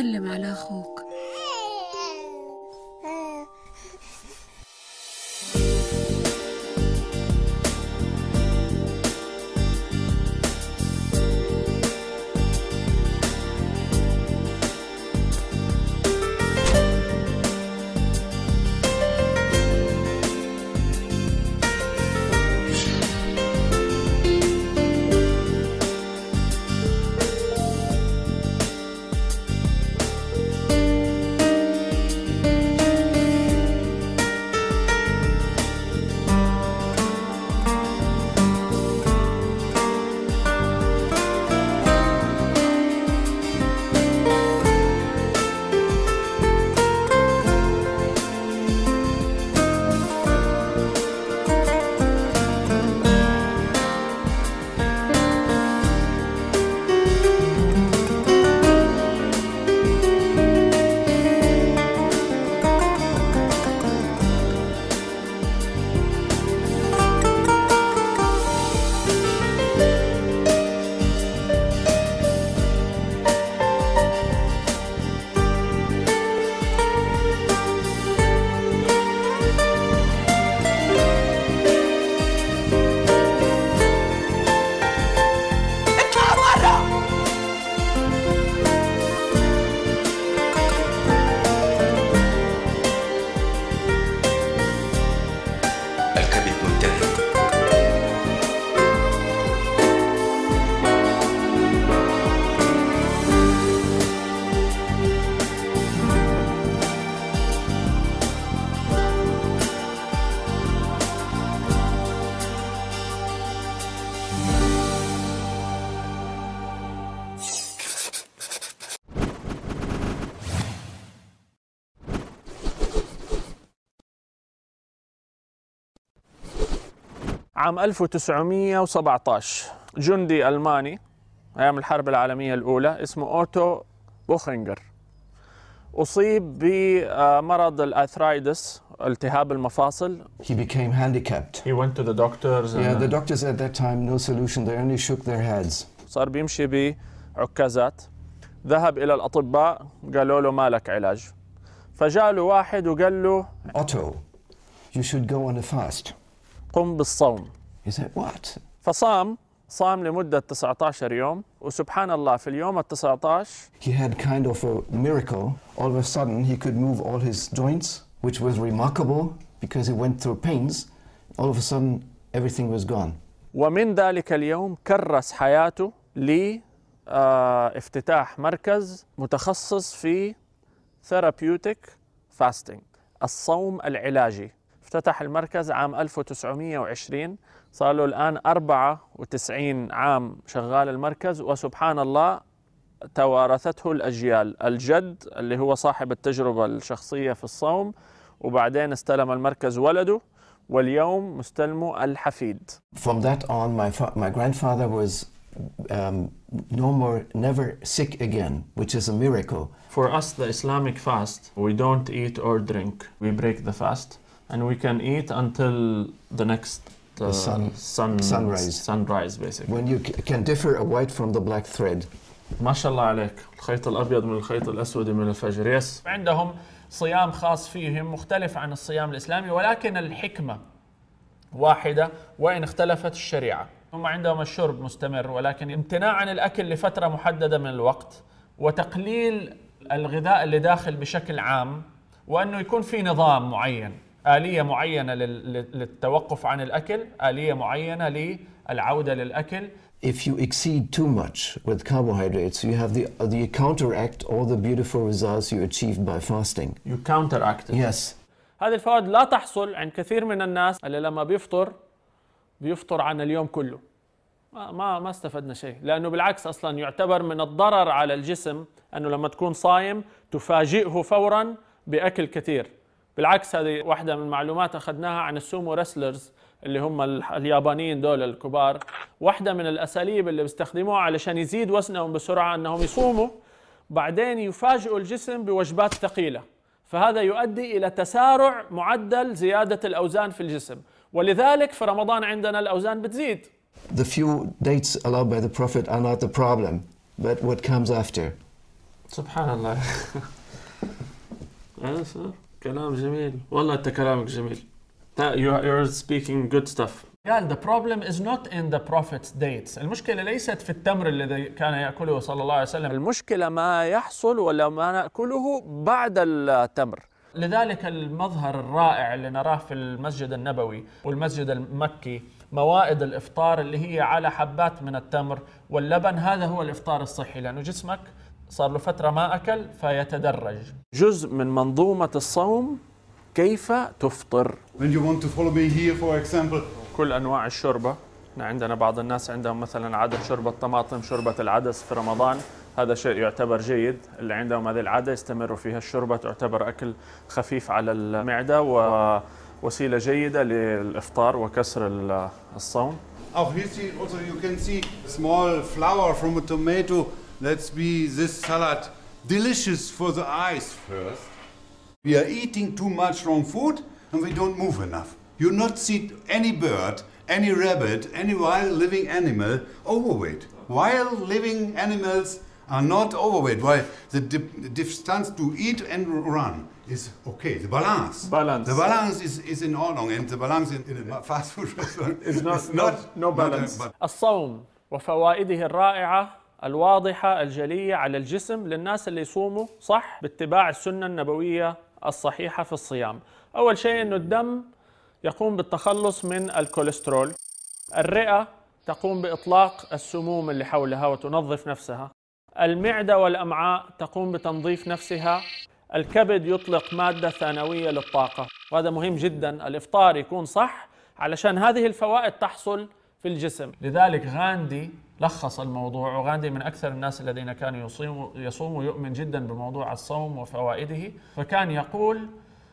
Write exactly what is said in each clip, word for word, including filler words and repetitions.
سلم على أخوك. عام ألف وتسعمئة وسبعة عشر جندي ألماني أيام الحرب العالمية الأولى اسمه أوتو بوخنجر أصيب بمرض الأرثرايتس التهاب المفاصل. He became handicapped. He went to the doctors. Yeah, the doctors at that time, no solution. They only shook their heads. صار بيمشي بعكازات. ذهب إلى الأطباء قالوا له ما لك علاج. فجاء له واحد وقال له Otto, you should go on a fast. قم بالصوم. He said, what? فصام صام لمدة تسعة عشر يوم وسبحان الله في اليوم التسعة عشر He had kind of a miracle. All of a sudden he could move all his joints, which was remarkable because he went through pains. All of a sudden everything was gone. ومن ذلك اليوم كرس حياته لافتتاح مركز متخصص في therapeutic fasting الصوم العلاجي. افتتح المركز عام ألف وتسعمئة وعشرين، صار له الآن أربعة وتسعين عام شغال المركز، وسبحان الله توارثته الأجيال. الجد اللي هو صاحب التجربة الشخصية في الصوم، وبعدين استلم المركز ولده، واليوم مستلمه الحفيد. From that on my, my grandfather was um, no more, never sick again, which is a miracle. For us, the Islamic fast, we don't eat or drink. We break the fast. And we can eat until the next uh, the sun, sun, sunrise. sunrise basically. When you can differ a white from the black thread. ما شاء الله عليك، الخيط الأبيض من الخيط الأسود من الفجر. يس. عندهم صيام خاص فيهم مختلف عن الصيام الإسلامي، ولكن الحكمة واحدة وإن اختلفت الشريعة. هم عندهم الشرب مستمر، ولكن امتناع عن الأكل لفترة محددة من الوقت، وتقليل الغذاء اللي داخل بشكل عام، وأنه يكون في نظام معين، آلية معينة للتوقف عن الأكل، آلية معينة للعودة للأكل. If you exceed too much with carbohydrates, you have the, the counteract all the beautiful results you achieved by fasting. You counteract it. Yes. هذه الفوائد لا تحصل عند كثير من الناس اللي لما بيفطر بيفطر عن اليوم كله. ما ما ما استفدنا شيء، لأنه بالعكس أصلاً يعتبر من الضرر على الجسم أنه لما تكون صايم تفاجئه فوراً بأكل كثير. بالعكس هذه واحدة من المعلومات أخذناها عن السومو رسلرز اللي هم اليابانيين دول الكبار. واحدة من الأساليب اللي بيستخدموها علشان يزيد وزنهم بسرعة أنهم يصوموا بعدين يفاجئوا الجسم بوجبات ثقيلة، فهذا يؤدي إلى تسارع معدل زيادة الأوزان في الجسم، ولذلك في رمضان عندنا الأوزان بتزيد. The few dates allowed by the Prophet are not the problem, but what comes after. سبحان الله. كلام جميل والله، انت كلامك جميل. You're speaking good stuff. قال the problem is not in the prophet's dates. المشكلة ليست في التمر الذي كان يأكله صلى الله عليه وسلم، المشكلة ما يحصل ولا ما نأكله بعد التمر. لذلك المظهر الرائع اللي نراه في المسجد النبوي والمسجد المكي، موائد الإفطار اللي هي على حبات من التمر واللبن، هذا هو الإفطار الصحي، لأنه جسمك صار له فترة ما أكل فيتدرج. جزء من منظومة الصوم كيف تفطر. When you want to follow me here, for example. كل أنواع الشوربة. عندنا بعض الناس عندهم مثلا عادة شوربة طماطم، شوربة العدس في رمضان، هذا شيء يعتبر جيد. اللي عندهم هذه العادة يستمروا فيها. الشوربة تعتبر أكل خفيف على المعدة ووسيلة جيدة للإفطار وكسر الصوم. Auch here see, also you can see small flower from a tomato. Let's be this salad delicious for the eyes first. We are eating too much wrong food and we don't move enough. You not see any bird, any rabbit, any wild living animal overweight. Wild living animals are not overweight. Why? The distance to eat and run is okay. The balance. Balance. The balance is, is in order, and the balance in, in a fast food restaurant is not, is not no balance. Not a, الصوم وفوائده الرائعة الواضحة الجلية على الجسم للناس اللي يصوموا صح باتباع السنة النبوية الصحيحة في الصيام. أول شيء أنه الدم يقوم بالتخلص من الكوليسترول، الرئة تقوم بإطلاق السموم اللي حولها وتنظف نفسها، المعدة والأمعاء تقوم بتنظيف نفسها، الكبد يطلق مادة ثانوية للطاقة، وهذا مهم جدا الإفطار يكون صح علشان هذه الفوائد تحصل في الجسم. لذلك غاندي لخص الموضوع، وغاندي من أكثر الناس الذين كانوا يصوموا يصوم ويؤمن جدا بموضوع الصوم وفوائده، فكان يقول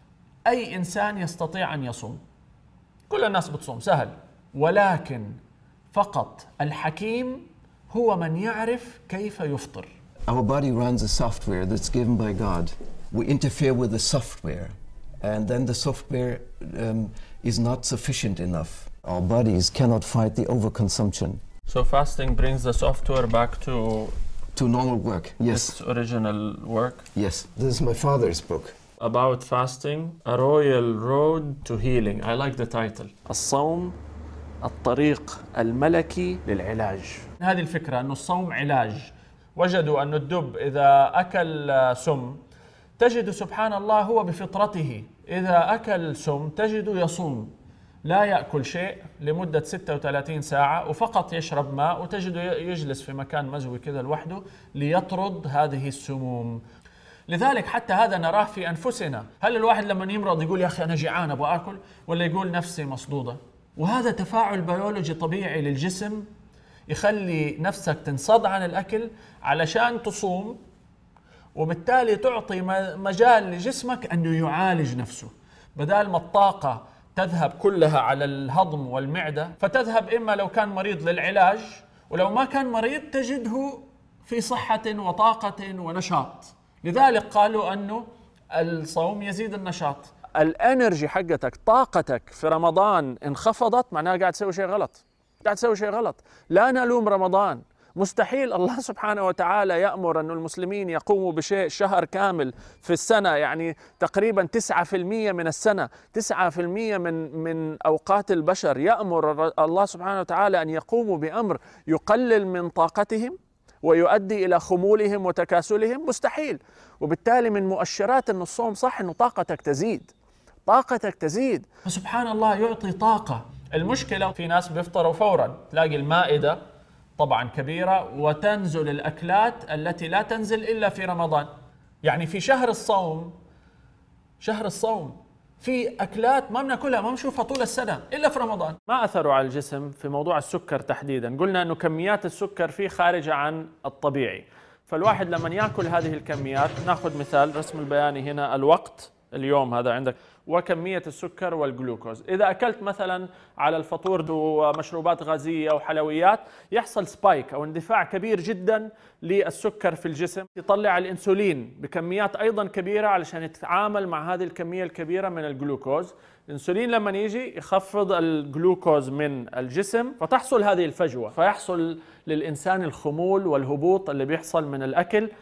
أي إنسان يستطيع أن يصوم، كل الناس بتصوم سهل، ولكن فقط الحكيم هو من يعرف كيف يفطر. Our body runs a software that's given by God. We interfere with the software, and then the software um, is not sufficient enough. Our bodies cannot fight the overconsumption. So fasting brings the software back to to normal work. Yes. Its original work. Yes. This is my father's book. About fasting, A Royal Road to Healing. I like the title. الصوم الطريق الملكي للعلاج. هذه الفكرة أنه الصوم علاج. وجدوا أن الدب إذا أكل سم تجد سبحان الله هو بفطرته إذا أكل سم تجد يصوم، لا يأكل شيء لمدة ستة وثلاثين ساعة وفقط يشرب ماء، وتجد يجلس في مكان مزوي كذا لوحده ليطرد هذه السموم. لذلك حتى هذا نراه في أنفسنا. هل الواحد لما يمرض يقول يا أخي أنا جيعان أبغى أكل، ولا يقول نفسي مصدودة؟ وهذا تفاعل بيولوجي طبيعي للجسم يخلي نفسك تنصد عن الأكل علشان تصوم، وبالتالي تعطي مجال لجسمك أنه يعالج نفسه، بدال ما الطاقة تذهب كلها على الهضم والمعدة، فتذهب إما لو كان مريض للعلاج، ولو ما كان مريض تجده في صحة وطاقة ونشاط. لذلك قالوا أنه الصوم يزيد النشاط. الانرجي حقتك، طاقتك في رمضان انخفضت، معناها قاعد تسوي شيء غلط، قاعد تسوي شيء غلط. لا نلوم رمضان، مستحيل الله سبحانه وتعالى يأمر أن المسلمين يقوموا بشيء شهر كامل في السنة، يعني تقريبا تسعة في المية من السنة، تسعة في المية من من أوقات البشر يأمر الله سبحانه وتعالى أن يقوموا بأمر يقلل من طاقتهم ويؤدي إلى خمولهم وتكاسلهم، مستحيل. وبالتالي من مؤشرات أن الصوم صح أنه طاقتك تزيد، طاقتك تزيد. فسبحان الله يعطي طاقة. المشكلة في ناس بيفطروا فورا، تلاقي المائدة طبعا كبيرة وتنزل الأكلات التي لا تنزل إلا في رمضان. يعني في شهر الصوم، شهر الصوم في أكلات ما بناكلها ما بنشوفها طول السنة إلا في رمضان. ما أثره على الجسم في موضوع السكر تحديدا؟ قلنا أنه كميات السكر فيه خارجة عن الطبيعي، فالواحد لما يأكل هذه الكميات، ناخذ مثال رسم البياني هنا، الوقت اليوم هذا عندك وكمية السكر والجلوكوز. إذا أكلت مثلا على الفطور ومشروبات غازية وحلويات يحصل سبايك أو اندفاع كبير جدا للسكر في الجسم، يطلع الإنسولين بكميات أيضا كبيرة علشان يتعامل مع هذه الكمية الكبيرة من الجلوكوز. الإنسولين لما يجي يخفض الجلوكوز من الجسم، فتحصل هذه الفجوة، فيحصل للإنسان الخمول والهبوط اللي بيحصل من الأكل.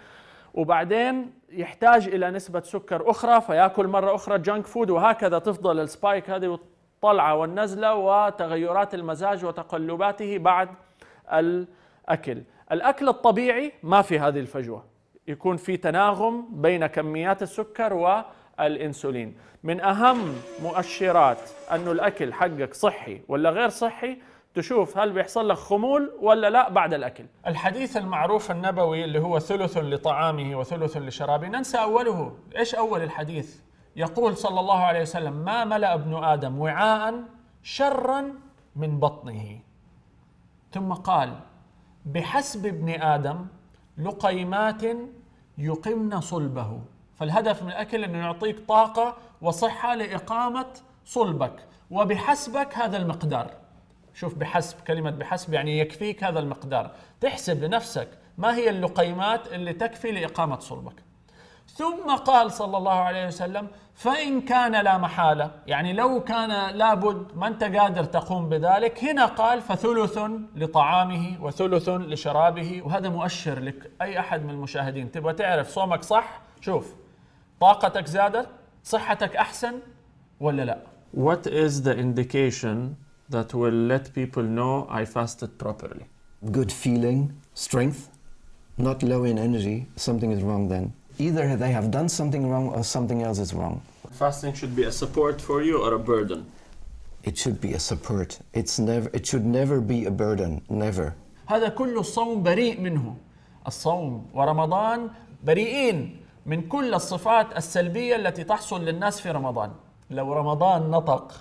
وبعدين يحتاج إلى نسبة سكر أخرى فيأكل مرة أخرى جانك فود، وهكذا تفضل السبايك هذه والطلعة والنزلة وتغيرات المزاج وتقلباته بعد الأكل. الأكل الطبيعي ما في هذه الفجوة، يكون في تناغم بين كميات السكر والإنسولين. من أهم مؤشرات أنه الأكل حقك صحي ولا غير صحي تشوف هل بيحصل لك خمول ولا لا بعد الأكل. الحديث المعروف النبوي اللي هو ثلث لطعامه وثلث لشرابه، ننسى أوله. إيش أول الحديث؟ يقول صلى الله عليه وسلم: ما ملأ ابن آدم وعاء شرا من بطنه. ثم قال: بحسب ابن آدم لقيمات يقمن صلبه. فالهدف من الأكل أنه يعطيك طاقة وصحة لإقامة صلبك، وبحسبك هذا المقدار. شوف بحسب، كلمة بحسب يعني يكفيك هذا المقدار، تحسب لنفسك ما هي اللقيمات اللي تكفي لإقامة صلبك. ثم قال صلى الله عليه وسلم: فإن كان لا محالة، يعني لو كان لابد ما أنت قادر تقوم بذلك، هنا قال فثلث لطعامه وثلث لشرابه. وهذا مؤشر لك أي أحد من المشاهدين تبغى تعرف صومك صح. شوف طاقتك زادت، صحتك أحسن ولا لا. What is the indication that will let people know I fasted properly? Good feeling, strength, not low in energy. Something is wrong then. Either they have done something wrong or something else is wrong. Fasting should be a support for you or a burden? It should be a support. It's never. It should never be a burden. Never. هذا كل الصوم بريء منه. الصوم ورمضان بريئين من كل الصفات السلبية التي تحصل للناس في رمضان. لو رمضان نطق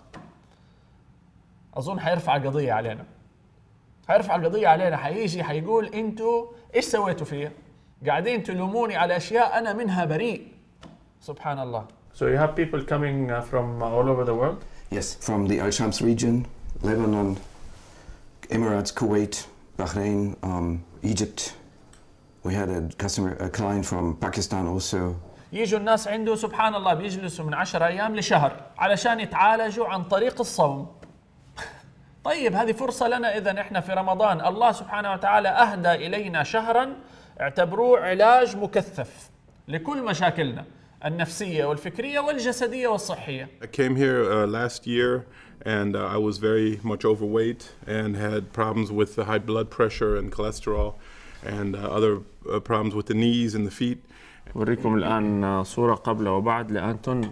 أظن حيرفع قضية علينا، حيرفع القضية علينا، حيجي حيقول أنتوا إيش سويتوا فيا؟ قاعدين تلوموني على أشياء أنا منها بريء. سبحان الله. So you have people coming from all over the world? Yes, from the Al Shams region, Lebanon, Emirates, Kuwait, Bahrain, um, Egypt. We had a customer, a client from Pakistan also. يجوا الناس عنده سبحان الله بيجلسوا من عشرة أيام لشهر علشان يتعالجوا عن طريق الصوم. طيب هذه فرصة لنا إذا إحنا في رمضان، الله سبحانه وتعالى أهدى إلينا شهرا اعتبروه علاج مكثف لكل مشاكلنا النفسية والفكرية والجسدية والصحية. I came here uh, last year and uh, I was very much overweight and had problems with the high blood pressure and cholesterol and uh, other uh, problems with the knees and the feet. أوريكم الآن صورة قبل وبعد لأنتون.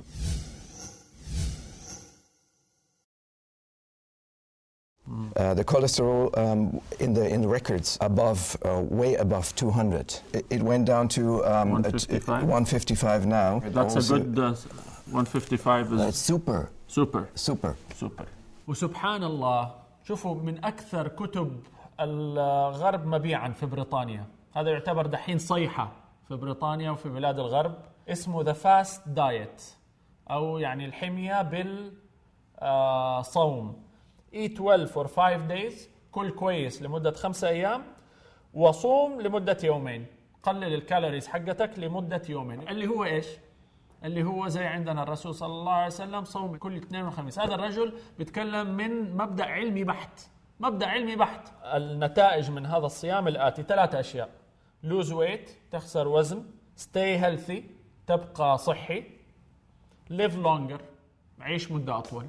Uh, the cholesterol um, in the in the records above, uh, way above two hundred. It, it went down to um, one fifty-five now. That's also a good uh, one fifty-five. Is that's super. Super. Super. Super. وسبحان الله، شوفوا من أكثر كتب الغرب مبيعا في بريطانيا، هذا يعتبر دحين صيحة في بريطانيا وفي بلاد الغرب، اسمه The Fast Diet أو يعني الحمية بالصوم. Eat well for five days، كل كويس لمدة خمسة أيام، وصوم لمدة يومين، قلل الكالوريز حقتك لمدة يومين. اللي هو إيش؟ اللي هو زي عندنا الرسول صلى الله عليه وسلم صوم كل اثنين وخميس. هذا الرجل بيتكلم من مبدأ علمي بحت، مبدأ علمي بحت. النتائج من هذا الصيام الآتي: ثلاثة أشياء: lose weight، تخسر وزن; stay healthy، تبقى صحي; live longer، عيش مدة أطول.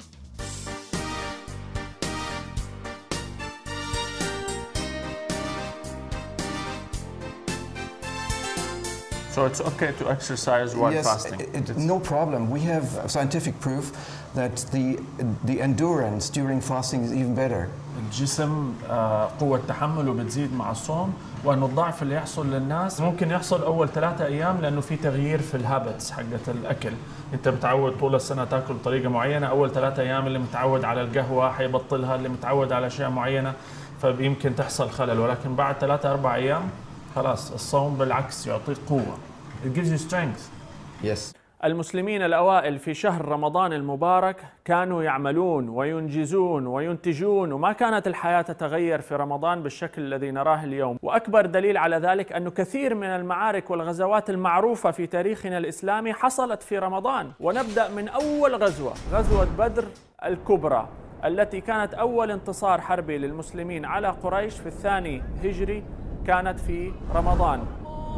So it's okay to exercise while yes, fasting? It, no problem. We have scientific proof that the the endurance during fasting is even better. الجسم قوة تحمله بتزيد مع الصوم، وأنه الضعف اللي يحصل للناس ممكن يحصل أول ثلاثة أيام لأنه في تغيير في الهابتس حقت الأكل. أنت متعود طول السنة تأكل بطريقة معينة، أول ثلاثة أيام اللي متعود على القهوة حيبطلها، اللي متعود على أشياء معينة فيمكن تحصل خلل، ولكن بعد ثلاثة أربع أيام خلاص الصوم بالعكس يعطيك قوة. It gives you strength. Yes. المسلمين الأوائل في شهر رمضان المبارك كانوا يعملون وينجزون وينتجون، وما كانت الحياة تتغير في رمضان بالشكل الذي نراه اليوم. وأكبر دليل على ذلك أنه كثير من المعارك والغزوات المعروفة في تاريخنا الإسلامي حصلت في رمضان. ونبدأ من أول غزوة، غزوة بدر الكبرى، التي كانت أول انتصار حربي للمسلمين على قريش في الثاني هجري، كانت في رمضان.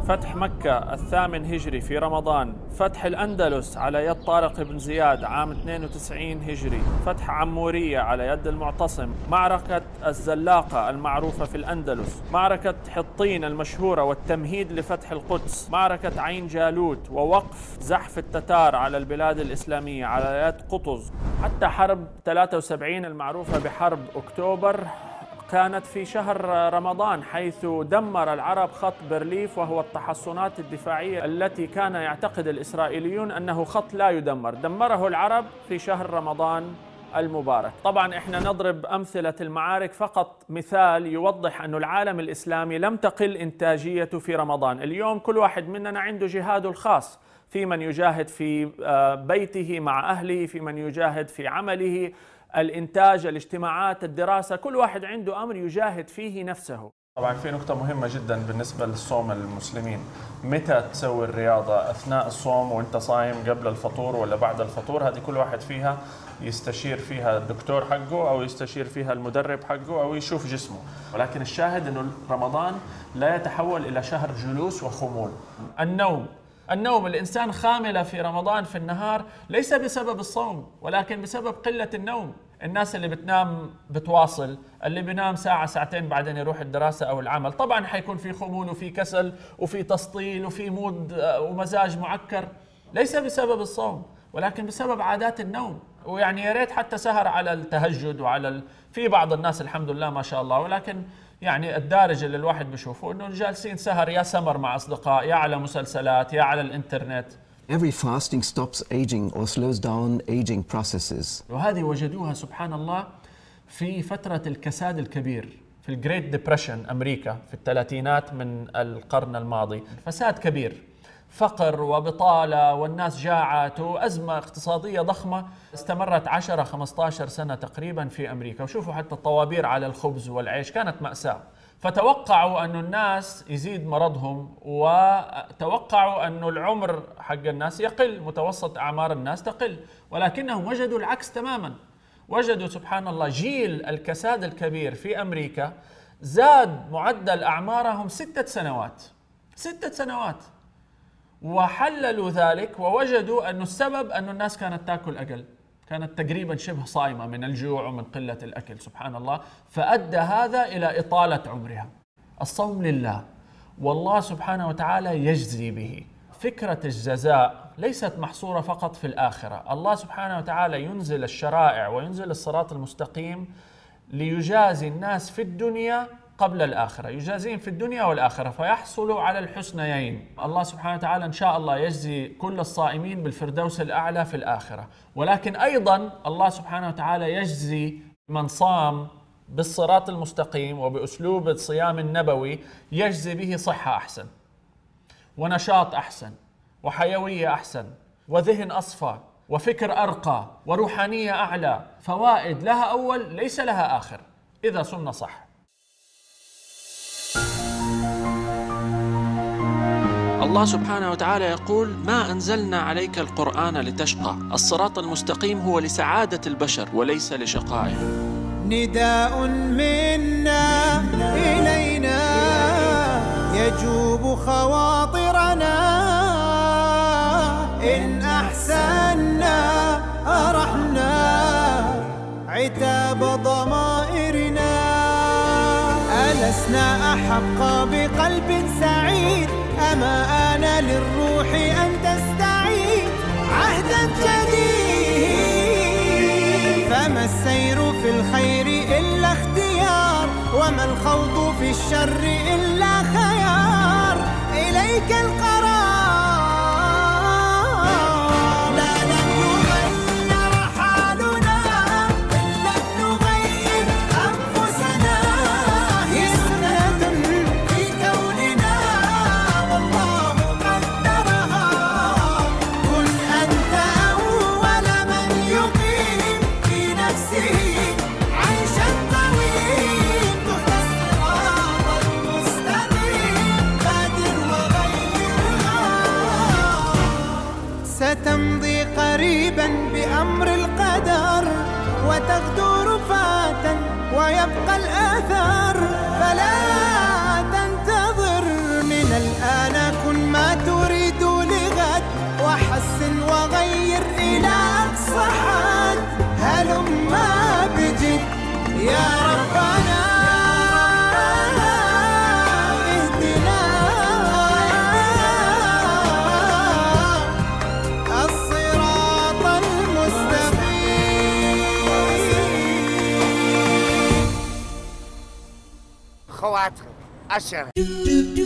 فتح مكة الثامن هجري في رمضان، فتح الأندلس على يد طارق بن زياد عام اثنين وتسعين هجري، فتح عمورية على يد المعتصم، معركة الزلاقة المعروفة في الأندلس، معركة حطين المشهورة والتمهيد لفتح القدس، معركة عين جالوت ووقف زحف التتار على البلاد الإسلامية على يد قطز، حتى حرب ثلاثة وسبعين المعروفة بحرب أكتوبر كانت في شهر رمضان، حيث دمر العرب خط برليف، وهو التحصنات الدفاعية التي كان يعتقد الإسرائيليون أنه خط لا يدمر، دمره العرب في شهر رمضان المبارك. طبعا احنا نضرب أمثلة المعارك فقط مثال يوضح أن العالم الإسلامي لم تقل إنتاجيته في رمضان. اليوم كل واحد مننا عنده جهاده الخاص، في من يجاهد في بيته مع أهله، في من يجاهد في عمله، الإنتاج، الاجتماعات، الدراسة، كل واحد عنده أمر يجاهد فيه نفسه. طبعا في نقطة مهمة جدا بالنسبة للصوم المسلمين، متى تسوي الرياضة؟ أثناء الصوم وانت صايم قبل الفطور ولا بعد الفطور؟ هذه كل واحد فيها يستشير فيها الدكتور حقه أو يستشير فيها المدرب حقه أو يشوف جسمه. ولكن الشاهد أنه رمضان لا يتحول إلى شهر جلوس وخمول. النوم النوم الإنسان خاملة في رمضان في النهار، ليس بسبب الصوم ولكن بسبب قلة النوم. الناس اللي بتنام بتواصل، اللي بينام ساعة ساعتين بعدين يروح الدراسة أو العمل، طبعا حيكون في خمول وفي كسل وفي تسطيل وفي مود ومزاج معكر، ليس بسبب الصوم ولكن بسبب عادات النوم. ويعني يا ريت حتى سهر على التهجد وعلى ال... في بعض الناس الحمد لله ما شاء الله، ولكن يعني الدارج اللي الواحد بيشوفه انه جالسين سهر، يا سمر مع اصدقاء، يا على مسلسلات، يا على الانترنت. Every fasting stops aging or slows down aging processes. وهذه وجدوها سبحان الله في فترة الكساد الكبير في الجريت ديبريشن أمريكا في الثلاثينات من القرن الماضي. فساد كبير، فقر وبطالة والناس جاعت وأزمة اقتصادية ضخمة استمرت عشرة خمسة عشر سنة تقريبا في أمريكا. وشوفوا حتى الطوابير على الخبز والعيش كانت مأساة. فتوقعوا أن الناس يزيد مرضهم، وتوقعوا أن العمر حق الناس يقل، متوسط أعمار الناس تقل، ولكنهم وجدوا العكس تماما. وجدوا سبحان الله جيل الكساد الكبير في أمريكا زاد معدل أعمارهم ستة سنوات ستة سنوات وحللوا ذلك ووجدوا أن السبب أن الناس كانت تأكل أقل، كانت تقريبا شبه صائمة من الجوع ومن قلة الأكل سبحان الله، فأدى هذا إلى إطالة عمرها. الصوم لله والله سبحانه وتعالى يجزي به. فكرة الجزاء ليست محصورة فقط في الآخرة، الله سبحانه وتعالى ينزل الشرائع وينزل الصراط المستقيم ليجازي الناس في الدنيا قبل الآخرة، يجازيهم في الدنيا والآخرة فيحصلوا على الحسنيين. الله سبحانه وتعالى إن شاء الله يجزي كل الصائمين بالفردوس الأعلى في الآخرة، ولكن أيضا الله سبحانه وتعالى يجزي من صام بالصراط المستقيم وبأسلوب الصيام النبوي، يجزي به صحة أحسن ونشاط أحسن وحيوية أحسن وذهن أصفى وفكر أرقى وروحانية أعلى، فوائد لها أول ليس لها آخر إذا صمنا صح. الله سبحانه وتعالى يقول: ما أنزلنا عليك القرآن لتشقى، الصراط المستقيم هو لسعادة البشر وليس لشقائهم. نداء منا إلينا يجوب خواطرنا، إن أحسنا أرحنا عتاب ضمائرنا، ألسنا أحق بقلب سعيد، أما آن للروح أن تستعيد عهدا جديد، فما السير في الخير إلا اختيار، وما الخوض في الشر إلا خيار، إليك القرار. لا لن يغير حالنا إن لم نغير أنفسنا، هي سنة في كوننا والله قدرها، كن أنت أول من يقيم في نفسه عيشا طويل، تهدى الصراط المستقيم، بادر وغيرها. ستمضي قريبا بأمر القدر، وتغدو رفاتا ويبقى الآثار، فلا تنتظر من الآن يا ربنا اهدنا الصراط المستقيم. خواتكم عشرة